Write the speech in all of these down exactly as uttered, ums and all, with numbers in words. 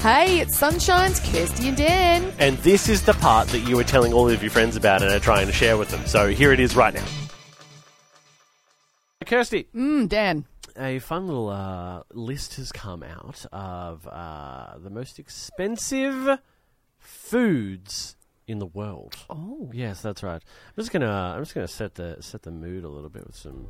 Hey, it's Sunshine's Kirsty and Dan. And this is the part that you were telling all of your friends about and are trying to share with them. So here it is right now. Kirsty. Mmm, Dan. A fun little uh, list has come out of uh, the most expensive foods in the world. Oh. Yes, that's right. I'm just gonna I'm just gonna set the set the mood a little bit with some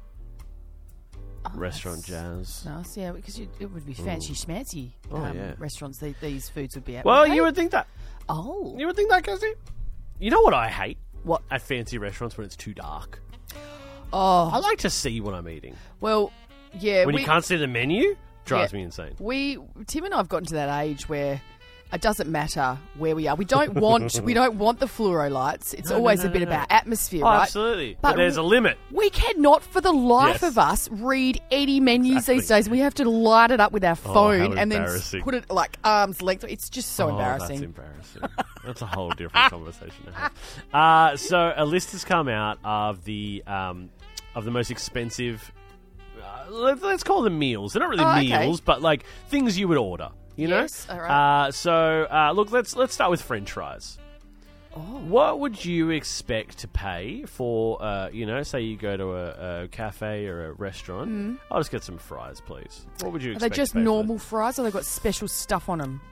Oh, restaurant jazz. Nice, yeah, because you, it would be fancy schmancy Oh, um, yeah. restaurants the, these foods would be at. Well, wouldn't you they? would think that. Oh. You would think that, Kirsty. You know what I hate? What? At fancy restaurants when it's too dark. Oh. I like to see what I'm eating. Well, yeah. When we, you can't see the menu, drives yeah, me insane. We, Tim and I have gotten to that age where it doesn't matter where we are. We don't want we don't want the fluoro lights. It's No, no, always no, a bit no, no. about atmosphere, Oh, right? absolutely. But But there's a limit. We cannot, for the life Yes. of us, read any menus Exactly. these days. We have to light it up with our Oh, phone how and then embarrassing. put it like arm's length. It's just so Oh, embarrassing. That's embarrassing. That's a whole different conversation to have. Uh, so a list has come out of the um, of the most expensive. Uh, let, let's call them meals. They're not really Oh, okay. meals, but like things you would order. You Yes, know. all right. Uh, so uh, look, let's let's start with French fries. Oh. What would you expect to pay for, uh, you know, say you go to a, a cafe or a restaurant? I'll just get some fries, please. What would you Mm. Are they expect? just to pay for normal fries or they got special stuff on them?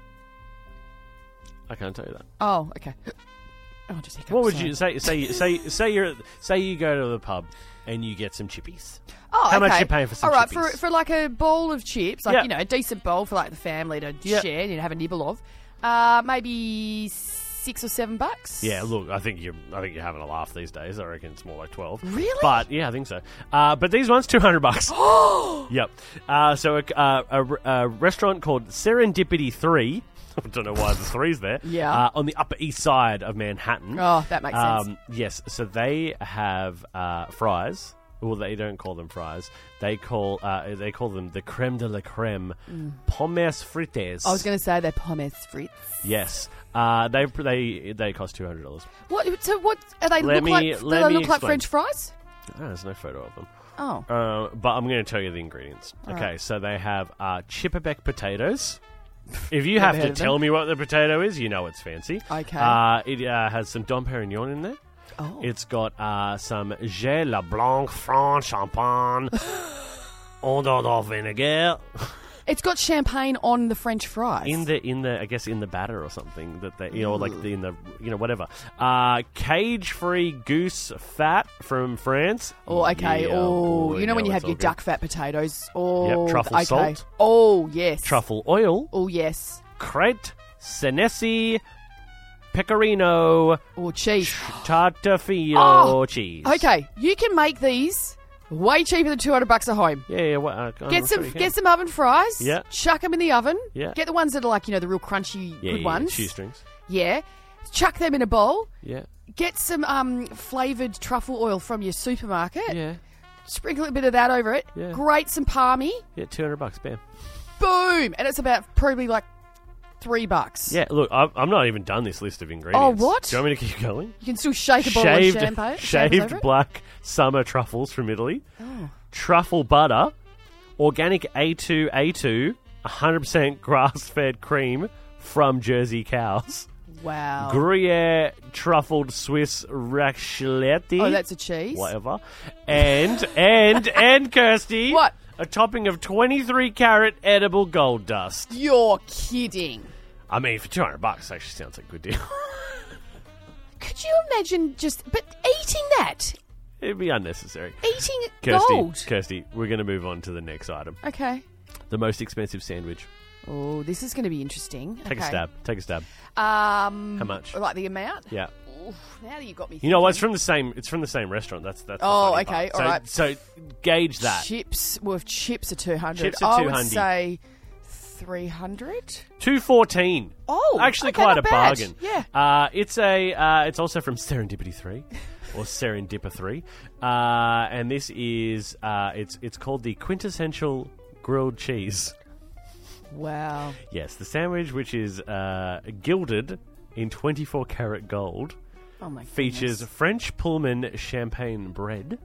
that? I can't tell you that. Oh, okay. Oh, just hiccup, What would sorry. you say? Say say say you're say you go to the pub and you get some chippies. Oh, How much okay. you paying for some All right, chippies? for for like a bowl of chips, like Yeah. you know, a decent bowl for like the family to Yeah. share and have a nibble of. Uh, maybe six or seven bucks. Yeah, look, I think you're I think you're having a laugh these days. I reckon it's more like twelve. Really? But yeah, I think so. Uh, but these ones two hundred bucks. Yep. Uh, so a, uh, a, a restaurant called Serendipity Three. I don't know why the three's there. Yeah. Uh, on the Upper East Side of Manhattan. Oh, that makes sense. Um, yes, so they have uh, fries. Well, they don't call them fries. They call uh, they call them the creme de la creme, pommes frites. I was going to say they're pommes frites. Yes, uh, they they they cost two hundred dollars. What? So what? Are they Let look me- like? Do let they me look like explain. French fries? Oh, there's no photo of them. Oh. Uh, but I'm going to tell you the ingredients. All okay, right. so they have uh, chipperbeck potatoes. If you Never have heard to of them. tell me what the potato is, you know it's fancy. Okay. Uh, it uh, has some Dom Perignon in there. Oh. It's got uh, some Gé La Blanc Franc Champagne, Eau de vinegar It's got champagne on the French fries. in the in the I guess in the batter or something that they you know like Ooh. the, in the you know whatever. Uh, cage free goose fat from France. Oh, okay. Yeah, oh, boy, you know when now you it's have your all good. duck fat potatoes? Oh, Yep, truffle okay. salt. Oh, yes. Truffle oil, Oh, yes. crete, Senesi, pecorino, Oh, cheese. tartufillo Oh, cheese. Okay, you can make these way cheaper than two hundred bucks a home. Yeah, yeah. What, uh, I'm Get some, sure you can. get some oven fries. Yeah. Chuck them in the oven. Yeah. Get the ones that are like you know the real crunchy yeah, good yeah, ones. shoestrings. Yeah. Chuck them in a bowl. Yeah, Get some um, flavored truffle oil from your supermarket. yeah, Sprinkle a bit of that over it. Yeah. Grate some palmy. yeah. Two hundred bucks, bam. Boom, and it's about probably like three bucks. Yeah, look, I've, I'm not even done this list of ingredients. Oh, what? Do you want me to keep going? You can still shake a bowl Shaved, of champagne. shaved black summer truffles from Italy. Oh. Truffle butter, organic A two A two, one hundred percent grass-fed cream from Jersey cows. Wow. Gruyere truffled Swiss raclette. Oh, that's a cheese. Whatever. And, and, and, Kirsty. What? A topping of twenty-three carat edible gold dust. You're kidding. I mean, for two hundred bucks, actually sounds like a good deal. Could you imagine just, but eating that? It'd be unnecessary. Eating Kirsty, gold? Kirsty, we're going to move on to the next item. Okay. The most expensive sandwich. Oh, this is going to be interesting. Take okay. a stab. Take a stab. Um, How much? Like the amount? Yeah. Oof, now you got me. You know what? It's thinking. from the same. It's from the same restaurant. That's that's. the Oh, funny okay, part. all so, right. So gauge that. Chips. Well, if chips are two hundred, Chips are I two would hundred. say three hundred. Two fourteen. Oh, actually, okay, quite not a bad. bargain. Yeah. Uh, it's a. Uh, it's also from Serendipity Three, or Serendippa Three, uh, and this is. Uh, it's it's called the quintessential grilled cheese. Wow. Yes, the sandwich, which is uh, gilded in twenty-four karat gold, Oh my features goodness. French Pullman champagne bread,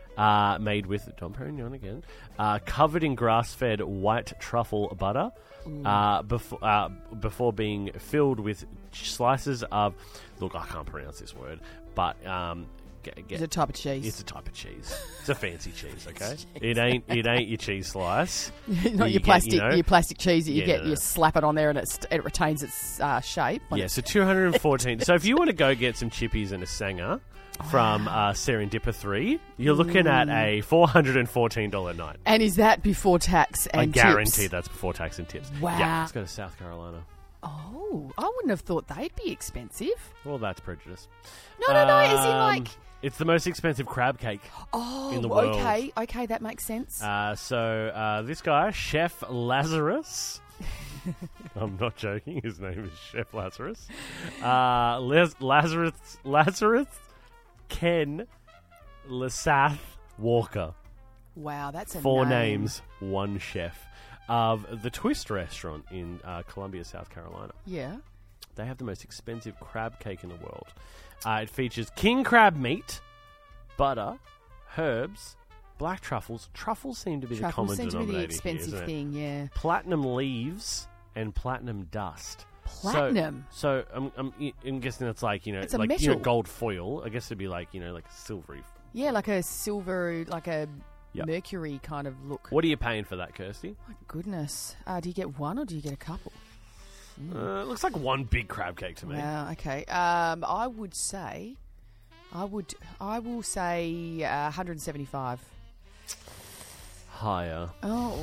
uh, made with Dom Perignon again, uh, covered in grass-fed white truffle butter, uh, before uh, before being filled with slices of. Look, I can't pronounce this word, but um, get, get, It's a type of cheese. it's a type of cheese. It's a fancy cheese, okay? It ain't it ain't your cheese slice. Not You your get, plastic, you know- your plastic cheese that you Yeah, get. no, no. You slap it on there and it, st- it retains its uh, shape. when Yeah, it's- so two hundred fourteen. So if you want to go get some chippies and a sanger from uh, Serendippa three, you're looking at a four hundred fourteen dollars night. And is that before tax and I tips? guarantee that's before tax and tips. Wow. Yeah, let's go to South Carolina. Oh, I wouldn't have thought they'd be expensive. Well, that's prejudice. No, no, no. As in, Um, like, It's the most expensive crab cake. oh, in the world. okay, okay, that makes sense. Uh, so uh, this guy, Chef Lazarus. I'm not joking. His name is Chef Lazarus. Uh, Laz- Lazarus Lazarus Ken Lasath Walker. wow, that's a Four name. names, one chef of the Twist restaurant in uh, Columbia, South Carolina. Yeah. They have the most expensive crab cake in the world. Uh, it features king crab meat, butter, herbs, black truffles. Truffles seem to be the Truffles common seem to be the denominator expensive here, isn't it? thing, yeah. Platinum leaves and platinum dust. Platinum? So, so I'm, I'm, I'm guessing that's like, you know, It's a like you know, metal. gold foil. I guess it'd be like, you know, like silvery. Yeah, like a silver, like a Yep. mercury kind of look. What are you paying for that, Kirsty? My goodness. Uh, do you get one or do you get a couple? Uh, it looks like one big crab cake to me. Wow, okay. Um, I would say, I would, I will say uh, one hundred seventy-five. Higher. Oh,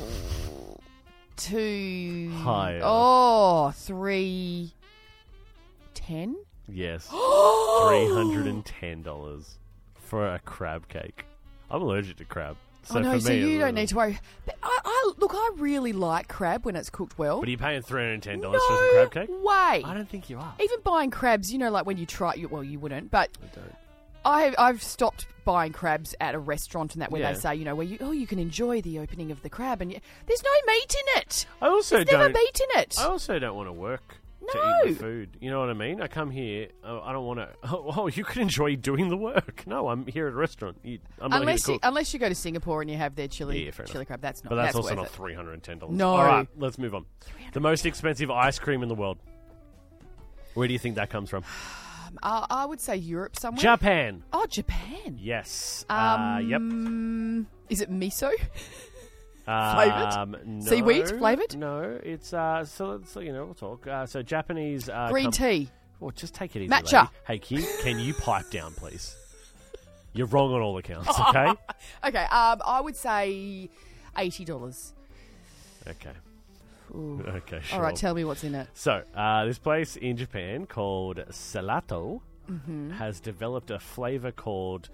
two. Higher. Oh, three. Ten. Yes. three hundred ten dollars for a crab cake. I'm allergic to crab. So oh no, for so me, you it's- don't need to worry. But I, I look, I really like crab when it's cooked well. But are you paying three hundred ten dollars no for some crab cake? way. I don't think you are. Even buying crabs, you know, like when you try, you, well, you wouldn't, but I don't. I have, I've stopped buying crabs at a restaurant and that where Yeah. they say, you know, where you, oh, you can enjoy the opening of the crab and you, there's no meat in it. I also There's don't. never meat in it. I also don't want to work to No. eat the food. You know what I mean? I come here. Oh, I don't want to. Oh, oh, you can enjoy doing the work. No, I'm here at a restaurant. You, I'm not unless here you, to cook. unless you go to Singapore and you have their chili Yeah, fair chili enough. crab, that's not. But that's, that's also worth not it. three hundred ten dollars. No. All right, let's move on. The most expensive ice cream in the world. Where do you think that comes from? Uh, I would say Europe somewhere. Japan. Oh, Japan. Yes. uh, yep. Um, Is it miso? Um, no, Seaweed flavoured? No, it's uh. So let's you know we'll talk. Uh, so Japanese uh, Green com- tea. Well, just take it easy. Matcha. Lady. Hey, can you, can you pipe down, please? You're wrong on all accounts. Okay. Okay. Um, I would say eighty dollars. okay. Okay. Sure. All right. Tell me what's in it. So, uh, this place in Japan called Salato Mm-hmm. has developed a flavor called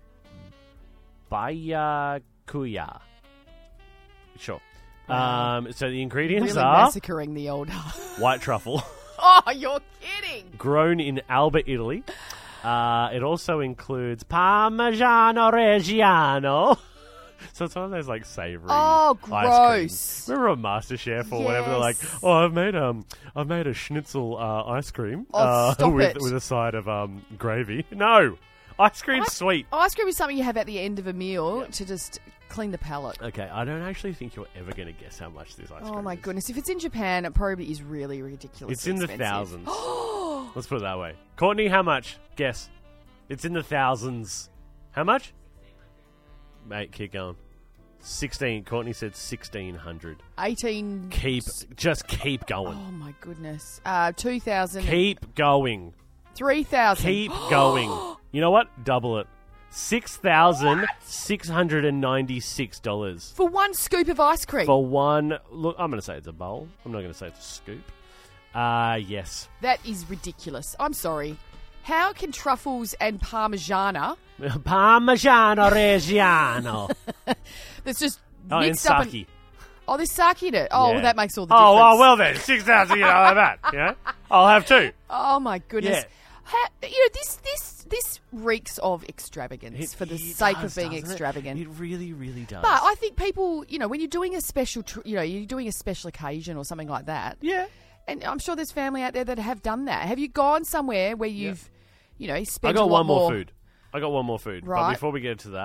Byakuya. Sure. Wow. Um, so the ingredients Really are massacring the old. white truffle, Oh, you're kidding. grown in Alba, Italy. Uh, it also includes Parmigiano Reggiano. So it's one of those like savory. Oh, ice gross. creams. Remember on MasterChef or whatever? They're like, Yes. oh, I've made um, I've made a schnitzel uh, ice cream Oh, uh, stop with it. with a side of um gravy. No, ice cream's Ice- sweet. Ice cream is something you have at the end of a meal to just clean the palate. Okay, I don't actually think you're ever going to guess how much this ice cream. Oh my is. goodness! If it's in Japan, it probably is really ridiculous. It's in the expensive. thousands. Let's put it that way. Courtney, how much? Guess. It's in the thousands. How much? Mate, keep going. Sixteen. Courtney said sixteen hundred. Eighteen. Keep, just keep going. Oh my goodness! Uh, two thousand. Keep going. Three thousand. Keep going. You know what? Double it. Six thousand six hundred and ninety-six dollars for one scoop of ice cream. for one. Look, I'm going to say it's a bowl. I'm not going to say it's a scoop. Uh yes. That is ridiculous. I'm sorry. How can truffles and parmigiana Parmigiano Reggiano. that's just Oh, and mixed up? sake. Oh, there's sake in it. Oh, Yeah. well, that makes all the Oh, difference. well, well then, six thousand. You know, I'll have that. Yeah, I'll have two. Oh my goodness. Yeah. Ha- you know this this this reeks of extravagance for the it sake does, of being doesn't it? extravagant. It really, really does. But I think people, you know, when you're doing a special, tr- you know, you're doing a special occasion or something like that. yeah. And I'm sure there's family out there that have done that. Have you gone somewhere where you've, you know, I spent got a lot one more food. I got one more food. But Right. before we get to that,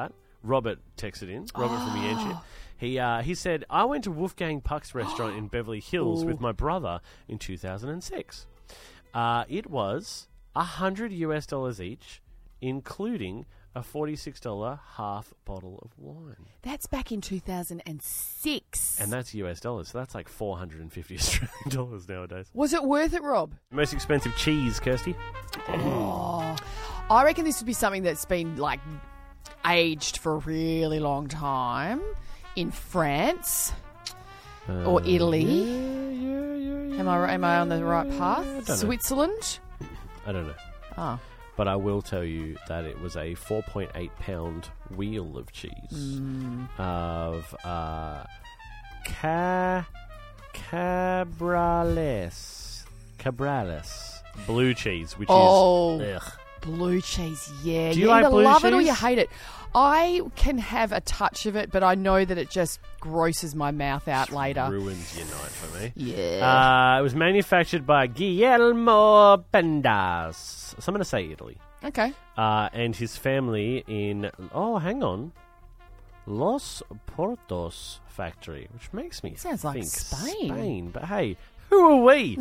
Robert texted in. Robert Oh. from Yanchit. He uh, he said, I went to Wolfgang Puck's restaurant in Beverly Hills Ooh. with my brother in two thousand six. Uh, it was one hundred US dollars each, including a forty-six dollars half bottle of wine. That's back in two thousand six. And that's U S dollars, so that's like four hundred fifty Australian dollars nowadays. Was it worth it, Rob? Most expensive cheese, Kirsty? Oh, I reckon this would be something that's been like aged for a really long time in France or Uh, Italy. Yeah, yeah, yeah, yeah. Am I am I on the right I path? don't know. Switzerland. I don't know. Oh, But I will tell you that it was a four point eight pound wheel of cheese Mm. of uh, ca- Cabrales. Cabrales. Blue cheese, which Oh. is... Ugh. blue cheese. Yeah, Do you you like either blue love it or cheese? you hate it. I can have a touch of it, but I know that it just grosses my mouth out later. Ruins your night for me. Yeah. Uh, it was manufactured by Guillermo Pendas. So I'm going to say Italy. Okay. Uh, and his family in... Oh, hang on. Los Portos factory, which makes me Sounds like think Spain. Spain. But hey, who are we?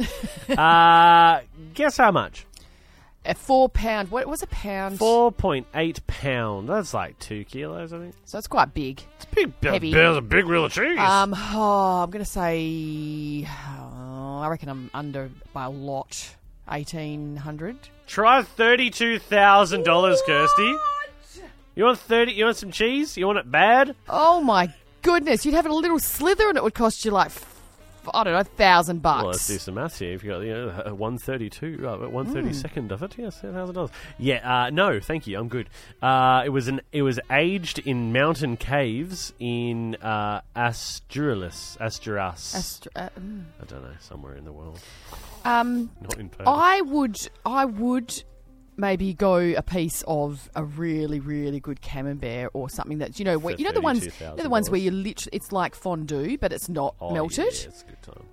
uh, guess how much? A four pound. What was a pound? four point eight pound. That's like two kilos, I think. So it's quite big. It's big. Heavy. There's a big wheel of cheese. Um, oh, I'm going to say, oh, I reckon I'm under by a lot. eighteen hundred. Try thirty-two thousand dollars, Kirsty. You want thirty? You want some cheese? You want it bad? Oh my goodness! You'd have a little slither, and it would cost you like f- I don't know, a thousand bucks. Well, let's do some maths here. If you got you know one thirty-two, uh, one thirty second of it, yes, ten thousand dollars. Yeah, uh, no, thank you. I'm good. Uh, it was an it was aged in mountain caves in uh, Asturias, Asturias. Astr- uh, mm. I don't know, somewhere in the world, Um, not in Perth. I would, I would maybe go a piece of a really, really good camembert or something that you know, where, For you know the ones, thirty-two thousand you know the ones where dollars. you literally, it's like fondue, but it's not Oh, melted. Yeah, it's a good time.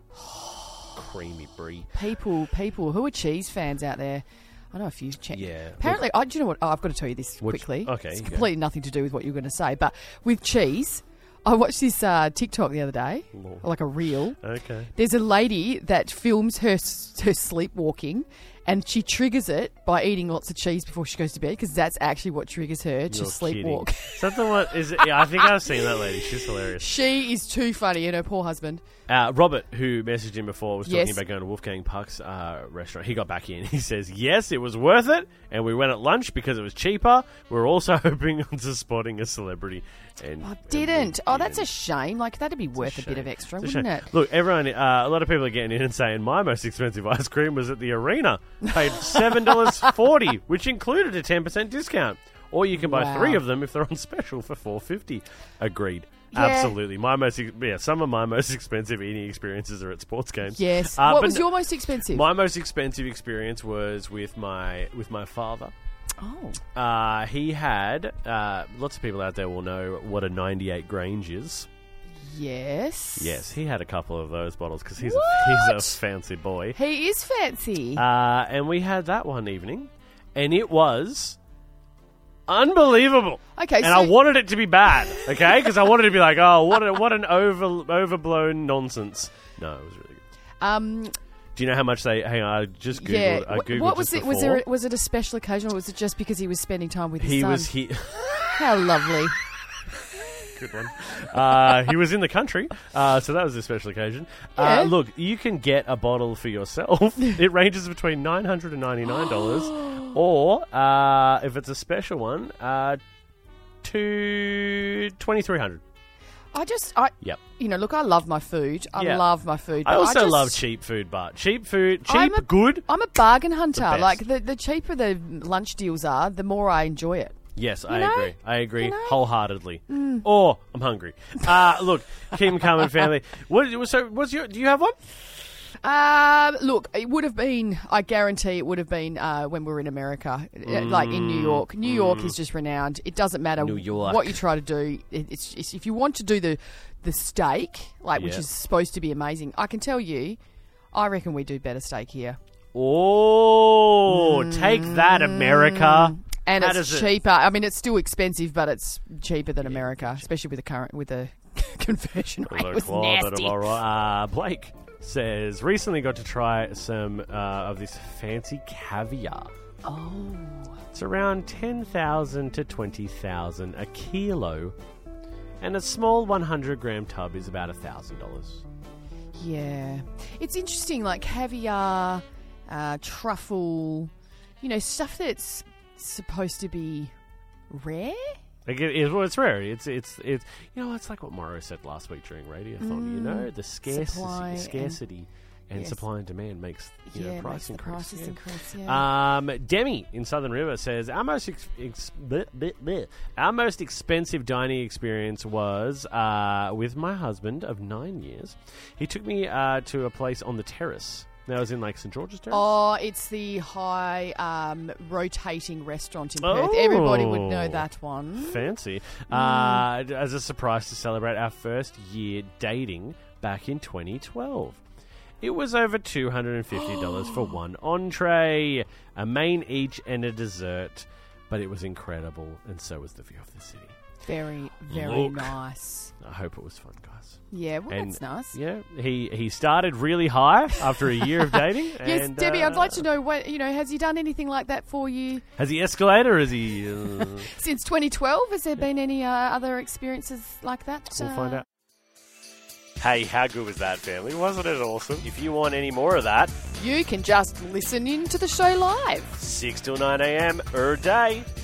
Creamy brie. People, people who are cheese fans out there, I know a few. Check. Yeah. Apparently, I, do you know what? Oh, I've got to tell you this Which- quickly. okay, It's you go. completely nothing to do with what you were going to say, but with cheese, I watched this uh, TikTok the other day, Lord. like a reel. Okay. There's a lady that films her her sleepwalking, and she triggers it by eating lots of cheese before she goes to bed because that's actually what triggers her to You're sleepwalk. kidding. Is that the one? Is it? Yeah, I think I've seen that lady. She's hilarious. She is too funny, and her poor husband. Uh, Robert, who messaged him before, was talking Yes. about going to Wolfgang Puck's uh, restaurant. He got back in. He says, yes, it was worth it, and we went at lunch because it was cheaper. We were also hoping to spotting a celebrity. And, I and we didn't. Oh, that's a didn't. shame. Like, that'd be worth a, bit shame. of extra, It's a wouldn't shame. it? Look, everyone, uh, a lot of people are getting in and saying my most expensive ice cream was at the arena. Paid seven dollars forty, which included a ten percent discount. Or you can buy Wow. three of them if they're on special for four dollars fifty. Agreed. Yeah. Absolutely. My most, ex- yeah, some of my most expensive eating experiences are at sports games. Yes. Uh, what but was no- your most expensive? My most expensive experience was with my with my father. oh. Uh, he had uh, lots of people out there will know what a ninety-eight Grange is. Yes. Yes, he had a couple of those bottles because he's a, What? he's a fancy boy. He is fancy. Uh, and we had that one evening, and it was unbelievable. Okay, and so- I wanted it to be bad, okay? Because I wanted to be like, oh, what a, what an over overblown nonsense. No, it was really good. um. Do you know how much they? Hang on, I just googled. Yeah. I Wh- googled what was just it? Was before. there? Was it a special occasion, or was it just because he was spending time with his He son? was he. How lovely. Good one. Uh, he was in the country, uh, so that was a special occasion. Yeah. Uh, look, you can get a bottle for yourself. It ranges between nine hundred and ninety nine dollars, or uh, if it's a special one, uh, to twenty three hundred. I just, I, Yep. you know, look, I love my food. I Yeah. love my food. I but also just- love cheap food, but cheap food, cheap, I'm a- good. I'm a bargain hunter. best. Like the the cheaper the lunch deals are, the more I enjoy it. Yes, I know? agree. I agree You know? wholeheartedly. Or I'm hungry. Uh, look, keep them coming, family. What? So, what's your? Do you have one? Um, look, it would have been. I guarantee it would have been uh, when we were in America, uh, like in New York. New York is just renowned. It doesn't matter New York. what you try to do. It, it's, it's if you want to do the the steak, like which Yeah. is supposed to be amazing. I can tell you, I reckon we do better steak here. Oh, take that, America. And How it's does it- cheaper. I mean, it's still expensive, but it's cheaper than America, especially with the current with the conversion rate. It was nasty. Uh, Blake says, recently got to try some uh, of this fancy caviar. Oh. It's around ten thousand to twenty thousand a kilo, and a small one hundred gram tub is about one thousand dollars. Yeah. It's interesting, like caviar, uh, truffle, you know, stuff that's supposed to be rare. Like it, it, well, it's rare. It's it's it's you know, it's like what Morrow said last week during Radiothon. Mm, you know, the scarce, supply scarcity and, and yes. supply and demand makes you yeah, know price makes the increase. prices yeah. increase. Yeah. Um, Demi in Southern River says our most ex- ex- bleh, bleh, bleh. our most expensive dining experience was uh, with my husband of nine years. He took me uh, to a place on the terrace. That was in like St George's Terrace. Oh, it's the high um, rotating restaurant in Oh. Perth. Everybody would know that one. Fancy. Mm. Uh, as a surprise to celebrate our first year dating back in twenty twelve. It was over two hundred fifty dollars for one entree, a main each, and a dessert. But it was incredible, and so was the view of the city. Very, very Look. nice. I hope it was fun, guys. Yeah, well, And, that's nice. Yeah, he, he started really high after a year of dating. Yes, and, Debbie, uh, I'd like to know, what you know, has he done anything like that for you Has he escalated or has he... Uh, since twenty twelve? Has there been any uh, other experiences like that? we'll uh, find out. Hey, how good was that, family? Wasn't it awesome? If you want any more of that, You can just listen in to the show live. six till nine a.m. er day.